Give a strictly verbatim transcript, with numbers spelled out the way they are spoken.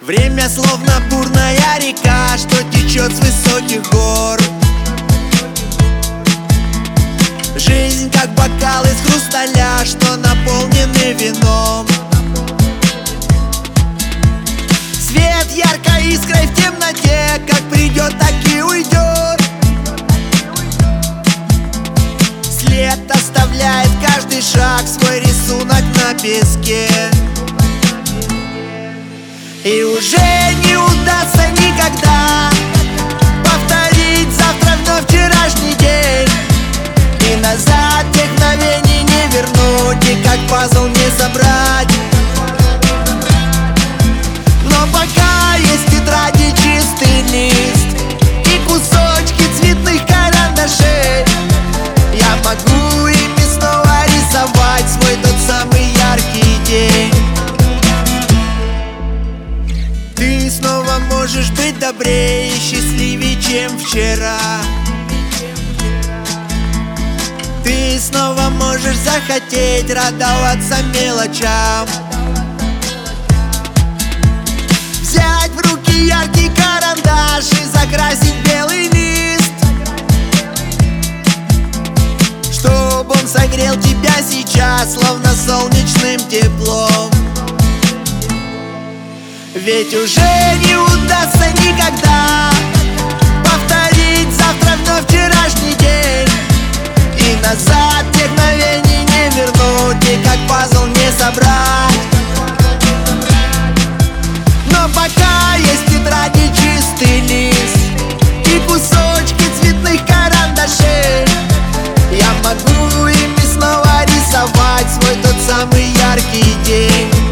Время словно бурная река, что течет с высоких гор. Жизнь как бокал из хрусталя, что наполнены вином. Свет яркой искрой в темноте, как придет, так и уйдет. След оставляет каждый шаг, свой рисунок на песке. И уже не удастся никогда повторить завтра вновь вчерашний день. И назад тех мгновений не вернуть, и как пазл не собрать. Но пока есть тетради, чистый лист и кусочки цветных карандашей, я могу ими снова рисовать свой тот самый яркий день. Ты снова можешь быть добрее и счастливее, чем вчера. Ты снова можешь захотеть радоваться мелочам. Взять в руки яркий карандаш и закрасить белый лист, чтоб он согрел тебя сейчас, словно солнечным теплом. Ведь уже не удастся никогда повторить завтра вновь вчерашний день. И назад тех мгновений не вернуть, и как пазл не собрать. Но пока есть тетради, чистый лист и кусочки цветных карандашей, я могу ими снова рисовать свой тот самый яркий день.